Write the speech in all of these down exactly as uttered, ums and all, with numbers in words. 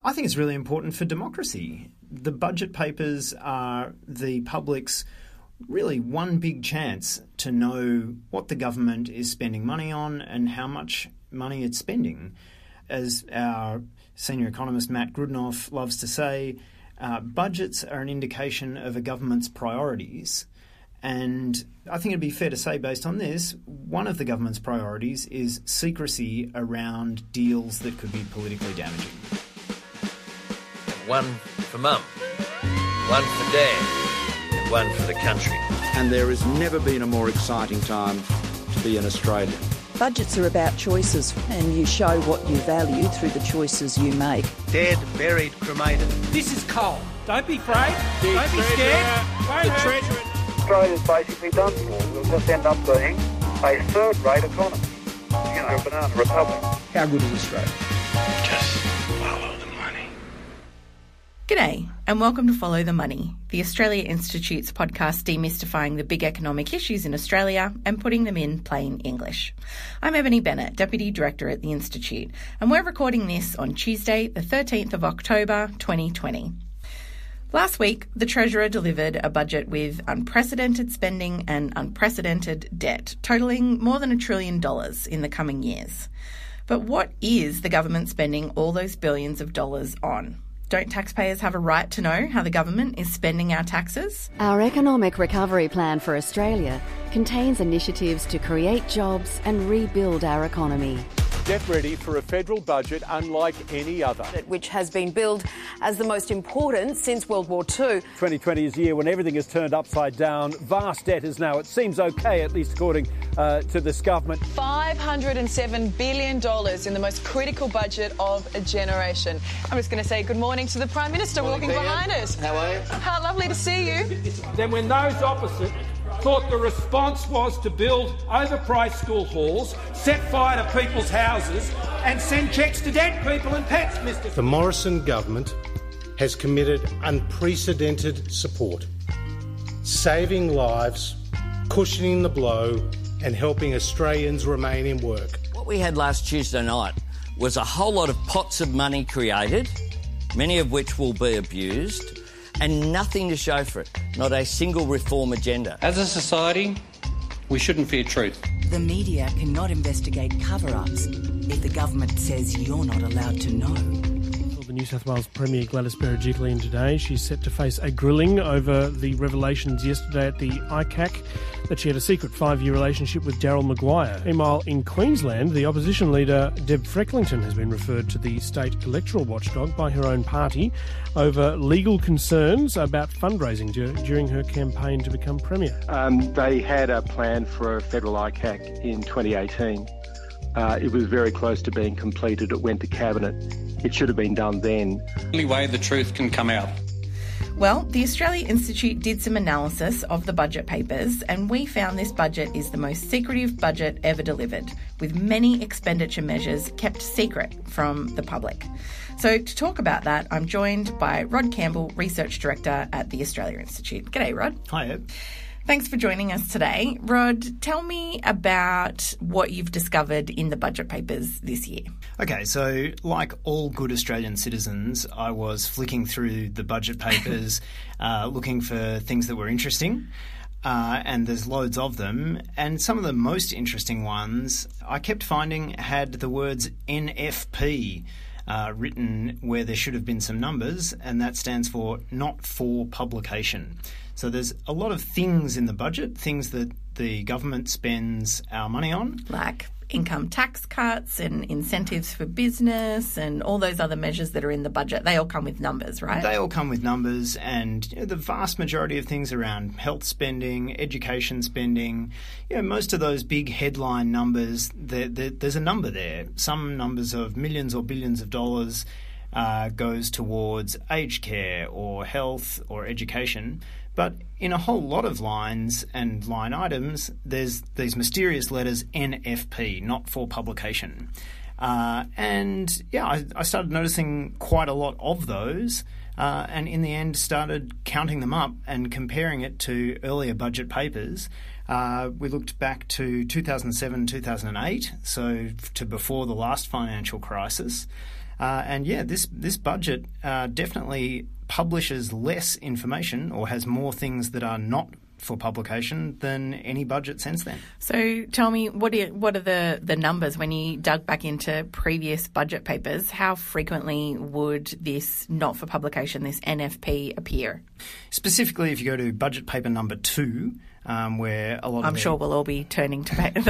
I think it's really important for democracy. The budget papers are the public's really one big chance to know what the government is spending money on and how much money it's spending. As our senior economist Matt Grudnoff loves to say, uh, budgets are an indication of a government's priorities. And I think it'd be fair to say, based on this, one of the government's priorities is secrecy around deals that could be politically damaging. One for Mum, one for Dad, and one for the country. And there has never been a more exciting time to be an Australian. Budgets are about choices, and you show what you value through the choices you make. Dead, buried, cremated. This is coal. Don't be afraid. The Don't be scared. The treasurer. Australia's basically done for. We'll just end up being a third-rate economy. You know, a banana republic. How good is Australia? Just follow the money. G'day, and welcome to Follow the Money, the Australia Institute's podcast demystifying the big economic issues in Australia and putting them in plain English. I'm Ebony Bennett, Deputy Director at the Institute, and we're recording this on Tuesday, the thirteenth of October, twenty twenty. Last week, the Treasurer delivered a budget with unprecedented spending and unprecedented debt, totalling more than a trillion dollars in the coming years. But what is the government spending all those billions of dollars on? Don't taxpayers have a right to know how the government is spending our taxes? Our Economic Recovery Plan for Australia contains initiatives to create jobs and rebuild our economy. Get ready for a federal budget unlike any other. Which has been billed as the most important since World War Two. twenty twenty is a year when everything is turned upside down. Vast debt is now, it seems okay, at least according uh, to this government. five hundred seven billion dollars in the most critical budget of a generation. I'm just going to say good morning to the Prime Minister walking behind us. How are you? How lovely to see you. Then when those opposite thought the response was to build overpriced school halls, set fire to people's houses and send cheques to dead people and pets, Mister The Morrison government has committed unprecedented support, saving lives, cushioning the blow and helping Australians remain in work. What we had last Tuesday night was a whole lot of pots of money created, many of which will be abused, and nothing to show for it, not a single reform agenda. As a society, we shouldn't fear truth. The media cannot investigate cover-ups if the government says you're not allowed to know. The New South Wales Premier Gladys Berejiklian today. She's set to face a grilling over the revelations yesterday at the I C A C that she had a secret five-year relationship with Daryl Maguire. Meanwhile, in Queensland, the opposition leader Deb Frecklington has been referred to the state electoral watchdog by her own party over legal concerns about fundraising dur- during her campaign to become Premier. Um, they had a plan for a federal I C A C in twenty eighteen. Uh, it was very close to being completed. It went to Cabinet. It should have been done then. The only way the truth can come out. Well, the Australia Institute did some analysis of the budget papers, and we found this budget is the most secretive budget ever delivered, with many expenditure measures kept secret from the public. So to talk about that, I'm joined by Rod Campbell, Research Director at the Australia Institute. G'day, Rod. Hi, Eb. Thanks for joining us today. Rod, tell me about what you've discovered in the budget papers this year. Okay, so like all good Australian citizens, I was flicking through the budget papers, uh, looking for things that were interesting, uh, and there's loads of them. And some of the most interesting ones I kept finding had the words N F P uh, written where there should have been some numbers, and that stands for not for publication. So there's a lot of things in the budget, things that the government spends our money on. Like income tax cuts and incentives for business and all those other measures that are in the budget. They all come with numbers, right? They all come with numbers, and you know, the vast majority of things around health spending, education spending, you know, most of those big headline numbers, they're, they're, there's a number there. Some numbers of millions or billions of dollars uh, goes towards aged care or health or education. But in a whole lot of lines and line items, there's these mysterious letters N F P, not for publication. Uh, and, yeah, I, I started noticing quite a lot of those uh, and in the end started counting them up and comparing it to earlier budget papers. Uh, we looked back to two thousand seven, two thousand eight, so to before the last financial crisis. Uh, and yeah, this this budget uh, definitely publishes less information or has more things that are not for publication than any budget since then. So tell me, what are, what are the, the numbers when you dug back into previous budget papers? How frequently would this not for publication, this N F P, appear? Specifically, if you go to budget paper number two, um, where a lot I'm of sure we'll all be turning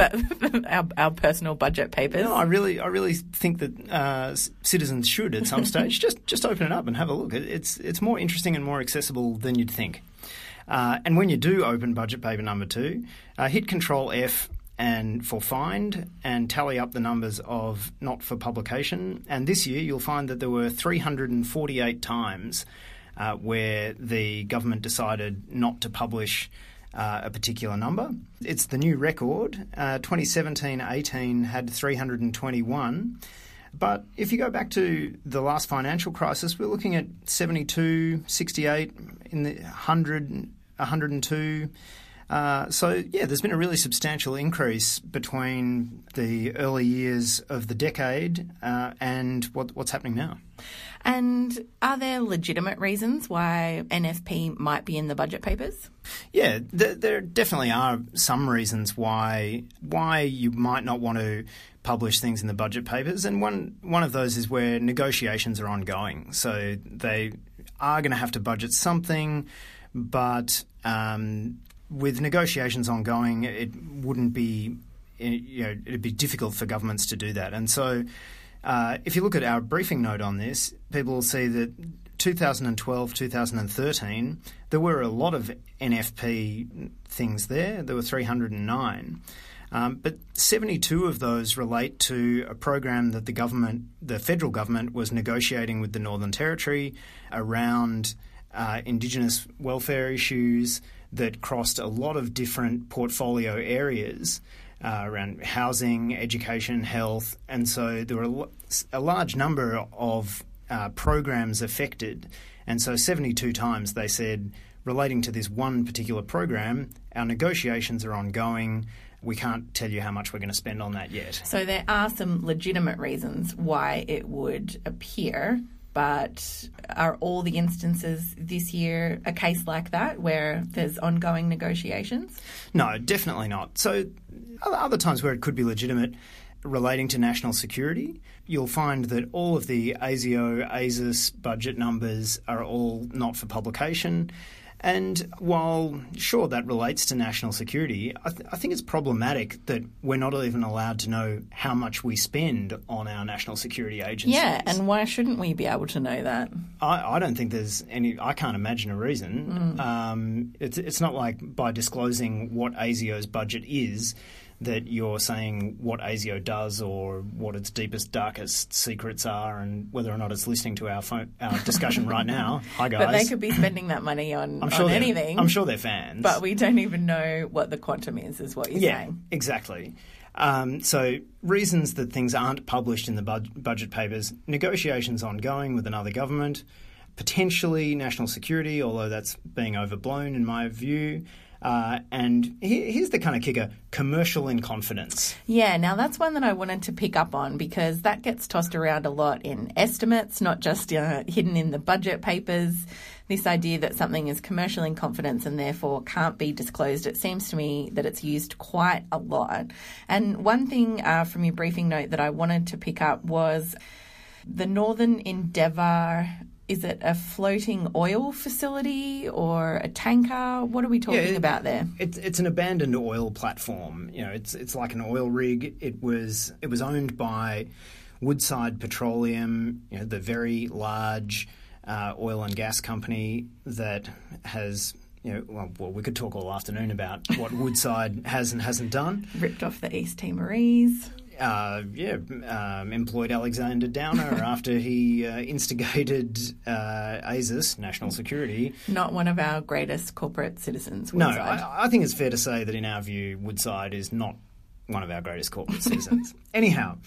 to our, our personal budget papers. No, I really, I really think that uh, citizens should at some stage just just open it up and have a look. It's it's more interesting and more accessible than you'd think. Uh, and when you do open budget paper number two, uh, hit Control F and for find and tally up the numbers of not for publication. And this year you'll find that there were three hundred forty-eight times uh, where the government decided not to publish uh, a particular number. It's the new record. Uh, twenty seventeen eighteen had three hundred twenty-one. But if you go back to the last financial crisis, we're looking at seventy-two, sixty-eight, in the one hundred, one hundred two. Uh, so, yeah, there's been a really substantial increase between the early years of the decade uh, and what, what's happening now. And are there legitimate reasons why N F P might be in the budget papers? Yeah, there, there definitely are some reasons why why you might not want to publish things in the budget papers, and one one of those is where negotiations are ongoing. So they are going to have to budget something, but um, with negotiations ongoing, it wouldn't be, you know, it'd be difficult for governments to do that. And so uh, if you look at our briefing note on this, people will see that two thousand twelve, two thousand thirteen, there were a lot of N F P things there. There were three hundred nine. Um, but seventy-two of those relate to a program that the government, the federal government, was negotiating with the Northern Territory around uh, Indigenous welfare issues that crossed a lot of different portfolio areas uh, around housing, education, health. And so there were a, a large number of uh, programs affected. And so seventy-two times they said, relating to this one particular program, our negotiations are ongoing. We can't tell you how much we're going to spend on that yet. So there are some legitimate reasons why it would appear, but are all the instances this year a case like that where there's ongoing negotiations? No, definitely not. So other times where it could be legitimate relating to national security, you'll find that all of the ASIO, ASIS budget numbers are all not for publication. And while, sure, that relates to national security, I, th- I think it's problematic that we're not even allowed to know how much we spend on our national security agencies. Yeah, and why shouldn't we be able to know that? I, I don't think there's any – I can't imagine a reason. Mm. Um, it's, it's not like by disclosing what ASIO's budget is that you're saying what ASIO does or what its deepest, darkest secrets are and whether or not it's listening to our phone, our discussion right now. Hi, guys. But they could be spending that money on, I'm sure on anything. I'm sure they're fans. But we don't even know what the quantum is, is what you're yeah, saying. Exactly. Um, so reasons that things aren't published in the bud- budget papers, negotiations ongoing with another government, potentially national security, although that's being overblown in my view. Uh, and he, here's the kind of kicker, commercial in confidence. Yeah, now that's one that I wanted to pick up on because that gets tossed around a lot in estimates, not just uh, hidden in the budget papers. This idea that something is commercial in confidence and therefore can't be disclosed, it seems to me that it's used quite a lot. And one thing uh, from your briefing note that I wanted to pick up was the Northern Endeavour. Is it a floating oil facility or a tanker? What are we talking yeah, it, about there? It's it's an abandoned oil platform. You know, it's it's like an oil rig. It was it was owned by Woodside Petroleum, you know, the very large uh, oil and gas company that has. You know, well, well, we could talk all afternoon about what Woodside has and hasn't done. Ripped off the East Timorese. Uh, yeah, um, employed Alexander Downer after he uh, instigated uh, ASIS, national security. Not one of our greatest corporate citizens, Woodside. No, I, I think it's fair to say that in our view, Woodside is not one of our greatest corporate citizens. Anyhow,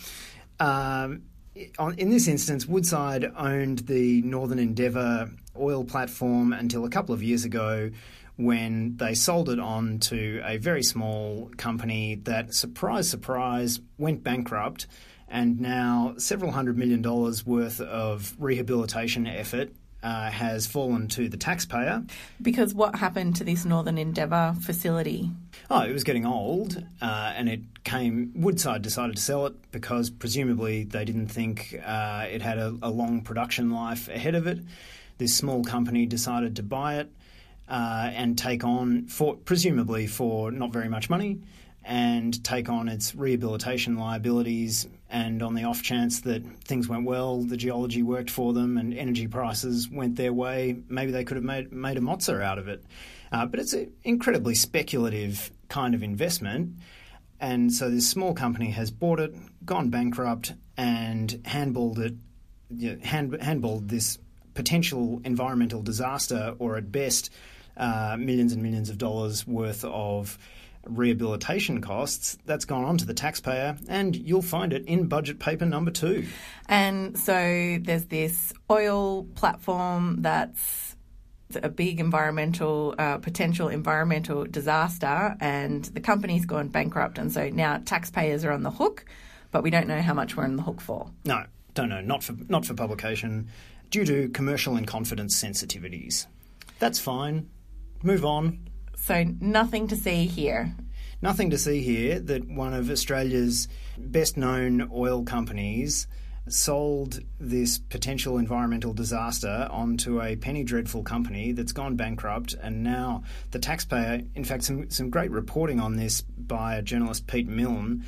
um, on, in this instance, Woodside owned the Northern Endeavour oil platform until a couple of years ago when they sold it on to a very small company that, surprise, surprise, went bankrupt And now several hundred million dollars worth of rehabilitation effort uh, has fallen to the taxpayer. Because what happened to this Northern Endeavour facility? Oh, it was getting old, uh, and it came. Woodside decided to sell it because presumably they didn't think uh, it had a, a long production life ahead of it. This small company decided to buy it uh, and take on, for presumably for not very much money, and take on its rehabilitation liabilities. And on the off chance that things went well, the geology worked for them and energy prices went their way, maybe they could have made, made a mozza out of it. Uh, but it's an incredibly speculative kind of investment. And so this small company has bought it, gone bankrupt, and handballed it, you know, hand, handballed this potential environmental disaster, or at best, uh, millions and millions of dollars worth of rehabilitation costs. That's gone on to the taxpayer, and you'll find it in budget paper number two. And so there's this oil platform that's a big environmental, uh, potential environmental disaster, and the company's gone bankrupt, and so now taxpayers are on the hook, but we don't know how much we're on the hook for. No, don't know. Not for not for publication, due to commercial and confidence sensitivities. That's fine. Move on. So nothing to see here. Nothing to see here that one of Australia's best-known oil companies sold this potential environmental disaster onto a penny dreadful company that's gone bankrupt, and now the taxpayer, in fact some, some great reporting on this by journalist Pete Milne,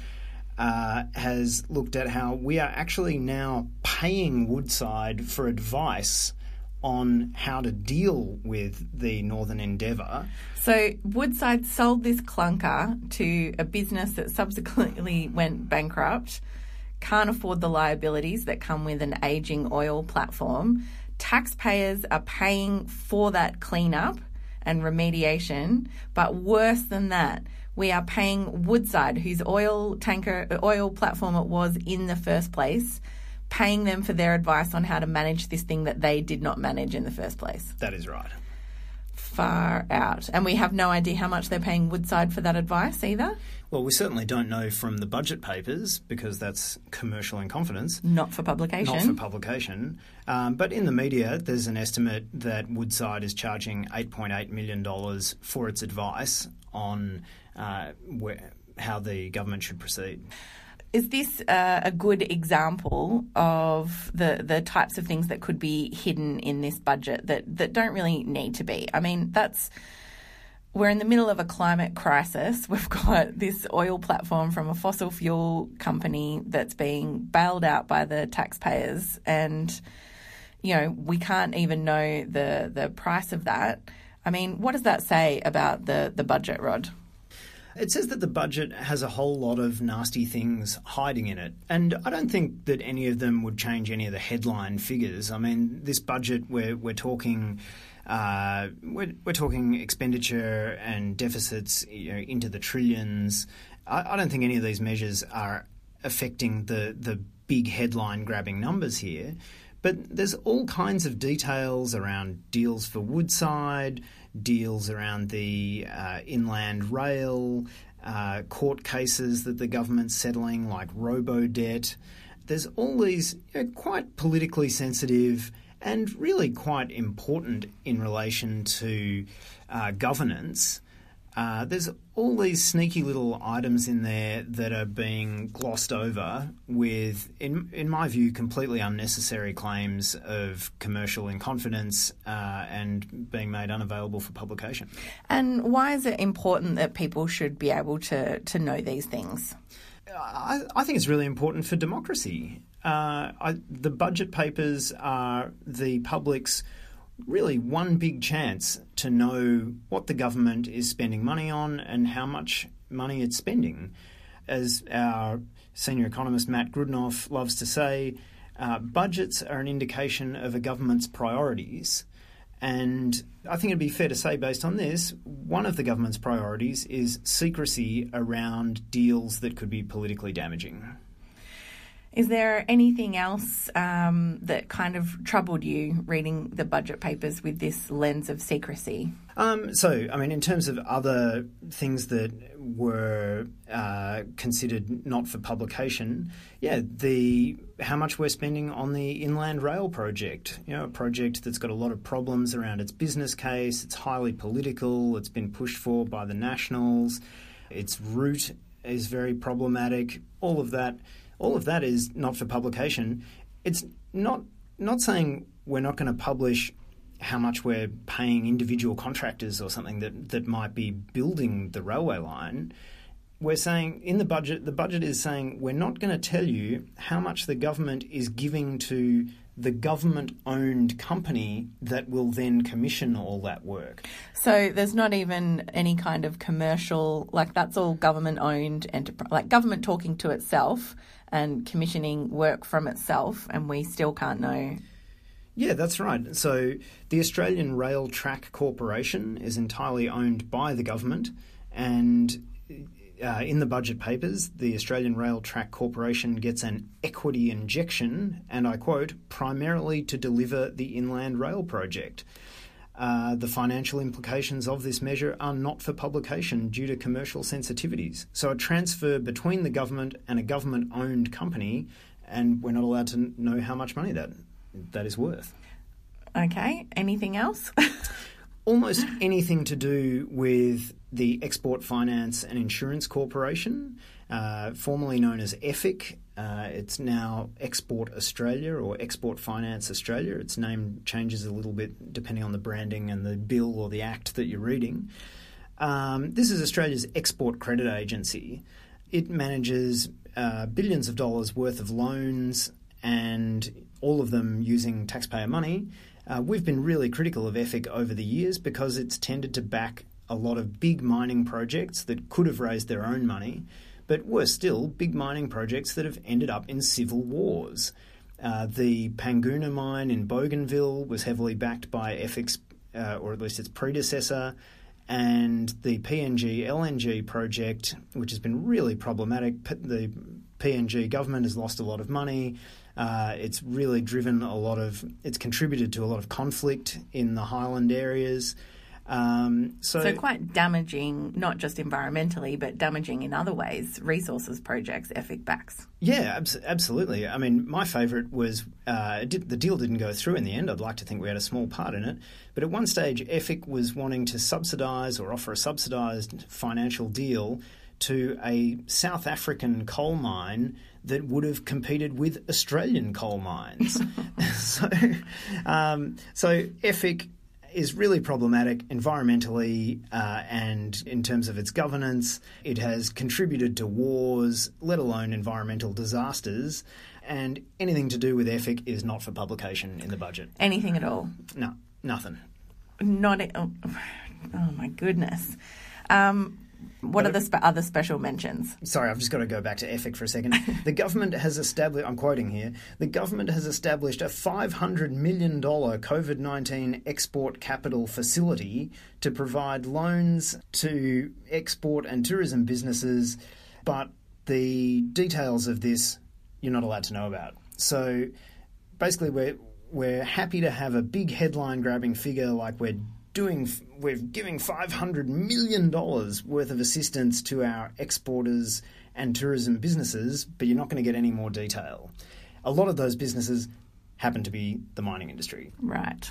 uh, has looked at how we are actually now paying Woodside for advice on how to deal with the Northern Endeavour. So Woodside sold this clunker to a business that subsequently went bankrupt, can't afford the liabilities that come with an ageing oil platform. Taxpayers are paying for that cleanup and remediation, but worse than that, we are paying Woodside, whose oil tanker, oil platform it was in the first place, paying them for their advice on how to manage this thing that they did not manage in the first place. That is right. Far out. And we have no idea how much they're paying Woodside for that advice either? Well, we certainly don't know from the budget papers, because that's commercial in confidence. Not for publication. Not for publication. Um, but in the media, there's an estimate that Woodside is charging eight point eight million dollars for its advice on uh, where, how the government should proceed. Is this uh, a good example of the, the types of things that could be hidden in this budget that, that don't really need to be? I mean, that's we're in the middle of a climate crisis. We've got this oil platform from a fossil fuel company that's being bailed out by the taxpayers, and, you know, we can't even know the, the price of that. I mean, what does that say about the, the budget, Rod? It says that the budget has a whole lot of nasty things hiding in it, and I don't think that any of them would change any of the headline figures. I mean, this budget, we're we're talking, uh, we're we're talking expenditure and deficits, you know, into the trillions. I, I don't think any of these measures are affecting the the big headline grabbing numbers here, but there's all kinds of details around deals for Woodside, deals around the uh, inland rail, uh, court cases that the government's settling, like robo-debt. There's all these, you know, quite politically sensitive and really quite important in relation to uh, governance. Uh, there's all these sneaky little items in there that are being glossed over with, in in my view, completely unnecessary claims of commercial in confidence uh, and being made unavailable for publication. And why is it important that people should be able to, to know these things? I, I think it's really important for democracy. Uh, I, the budget papers are the public's really one big chance to know what the government is spending money on and how much money it's spending. As our senior economist Matt Grudnoff loves to say, uh, budgets are an indication of a government's priorities. And I think it'd be fair to say, based on this, one of the government's priorities is secrecy around deals that could be politically damaging. Is there anything else um, that kind of troubled you reading the budget papers with this lens of secrecy? Um, so, I mean, in terms of other things that were uh, considered not for publication, yeah, the how much we're spending on the Inland Rail project, you know, a project that's got a lot of problems around its business case, it's highly political, it's been pushed for by the Nationals, its route is very problematic, all of that. All of that is not for publication. It's not not saying we're not going to publish how much we're paying individual contractors or something that, that might be building the railway line. We're saying in the budget, the budget is saying we're not going to tell you how much the government is giving to the government-owned company that will then commission all that work. So there's not even any kind of commercial, like that's all government-owned, enterprise, like government talking to itself and commissioning work from itself, and we still can't know. Yeah, that's right. So the Australian Rail Track Corporation is entirely owned by the government, and uh, in the budget papers, the Australian Rail Track Corporation gets an equity injection, and I quote, primarily to deliver the Inland Rail project. Uh, the financial implications of this measure are not for publication due to commercial sensitivities. So a transfer between the government and a government-owned company, and we're not allowed to know how much money that that is worth. Okay, anything else? Almost anything to do with the Export Finance and Insurance Corporation, uh, formerly known as E F I C. Uh, it's now Export Australia or Export Finance Australia. Its name changes a little bit depending on the branding and the bill or the act that you're reading. Um, this is Australia's export credit agency. It manages uh, billions of dollars worth of loans, and all of them using taxpayer money. Uh, we've been really critical of E F I C over the years because it's tended to back a lot of big mining projects that could have raised their own money, but worse still, big mining projects that have ended up in civil wars. Uh, the Panguna mine in Bougainville was heavily backed by E F I C's, uh, or at least its predecessor, and the P N G L N G project, which has been really problematic. The P N G government has lost a lot of money. Uh, it's really driven a lot of, it's contributed to a lot of conflict in the highland areas. Um, so, so quite damaging, not just environmentally, but damaging in other ways, resources projects, E F I C backs. Yeah, abs- absolutely. I mean, my favourite was, uh, it did, the deal didn't go through in the end. I'd like to think we had a small part in it. But at one stage, E F I C was wanting to subsidise or offer a subsidised financial deal to a South African coal mine that would have competed with Australian coal mines. so, um, so E F I C is really problematic environmentally uh, and in terms of its governance. It has contributed to wars, let alone environmental disasters, and anything to do with E F I C is not for publication in the budget. Anything at all? No, nothing. Not. Oh, oh my goodness. Um, What but are the spe- other special mentions? Sorry, I've just got to go back to E F I C for a second. The government has established, I'm quoting here, the government has established a five hundred million dollars COVID nineteen export capital facility to provide loans to export and tourism businesses, but the details of this you're not allowed to know about. So basically we're, we're happy to have a big headline-grabbing figure like we're Doing, we're giving five hundred million dollars worth of assistance to our exporters and tourism businesses, but you're not going to get any more detail. A lot of those businesses happen to be the mining industry. Right.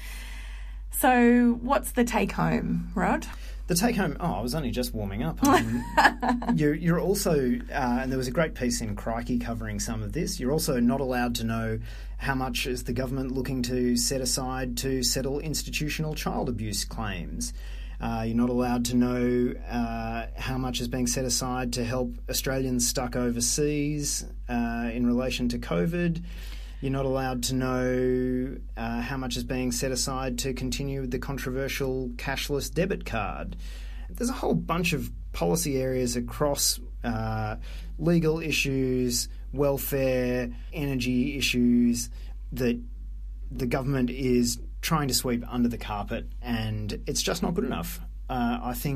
So what's the take-home, Rod? The take-home, oh, I was only just warming up. I mean, you're, you're also, uh, and there was a great piece in Crikey covering some of this, you're also not allowed to know how much is the government looking to set aside to settle institutional child abuse claims. Uh, you're not allowed to know uh, how much is being set aside to help Australians stuck overseas uh, in relation to COVID. You're not allowed to know uh, how much is being set aside to continue with the controversial cashless debit card. There's a whole bunch of policy areas across uh, legal issues, welfare, energy issues that the government is trying to sweep under the carpet, and it's just not good enough. Uh, I think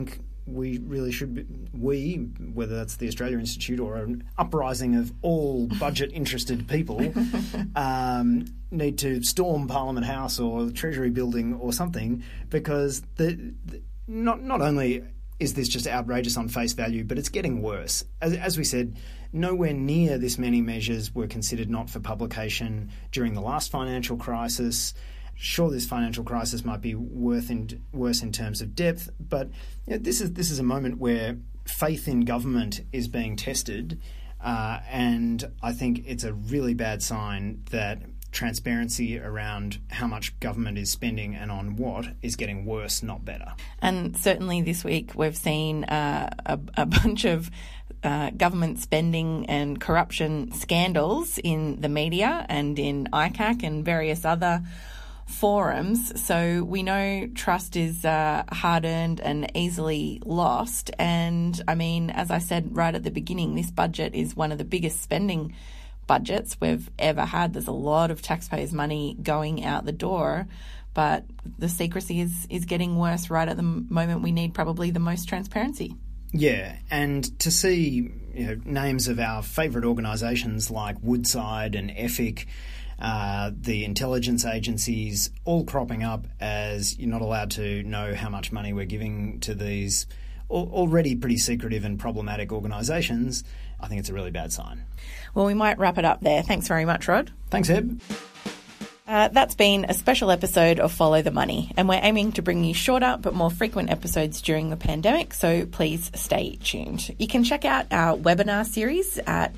we really should be, we, whether that's the Australia Institute or an uprising of all budget-interested people, um, need to storm Parliament House or the Treasury Building or something, because the, the not not only is this just outrageous on face value, but it's getting worse. As, as we said, nowhere near this many measures were considered not for publication during the last financial crisis. Sure, this financial crisis might be worth in, worse in terms of depth, but you know, this is this is a moment where faith in government is being tested, uh, and I think it's a really bad sign that transparency around how much government is spending and on what is getting worse, not better. And certainly this week we've seen uh, a, a bunch of uh, government spending and corruption scandals in the media and in I C A C and various other forums. So we know trust is uh, hard-earned and easily lost. And, I mean, as I said right at the beginning, this budget is one of the biggest spending budgets we've ever had. There's a lot of taxpayers' money going out the door, but the secrecy is, is getting worse right at the moment we need probably the most transparency. Yeah, and to see you know, names of our favourite organisations like Woodside and EFIC, Uh, the intelligence agencies all cropping up as you're not allowed to know how much money we're giving to these al- already pretty secretive and problematic organisations, I think it's a really bad sign. Well, we might wrap it up there. Thanks very much, Rod. Thanks, Eb. Uh, that's been a special episode of Follow the Money, and we're aiming to bring you shorter but more frequent episodes during the pandemic, so please stay tuned. You can check out our webinar series at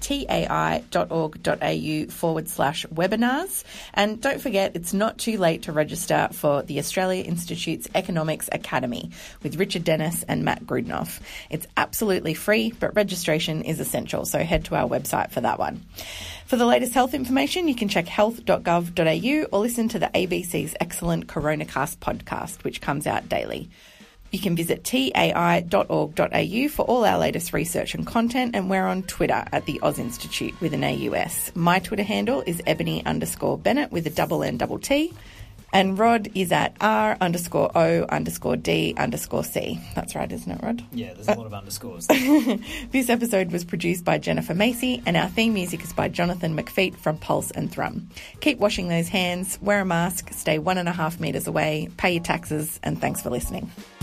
tai.org.au forward slash webinars, and don't forget it's not too late to register for the Australia Institute's Economics Academy with Richard Dennis and Matt Grudnoff. It's absolutely free, but registration is essential, so head to our website for that one. For the latest health information, you can check health dot gov dot a u or listen to the A B C's excellent Coronacast podcast, which comes out daily. You can visit tai dot org dot a u for all our latest research and content, and we're on Twitter at the Oz Institute with an A U S. My Twitter handle is Ebony underscore Bennett with a double N double T. And Rod is at R underscore O underscore D underscore C. That's right, isn't it, Rod? Yeah, there's a lot of underscores. This episode was produced by Jennifer Macy, and our theme music is by Jonathan McFeet from Pulse and Thrum. Keep washing those hands, wear a mask, stay one and a half metres away, pay your taxes, and thanks for listening.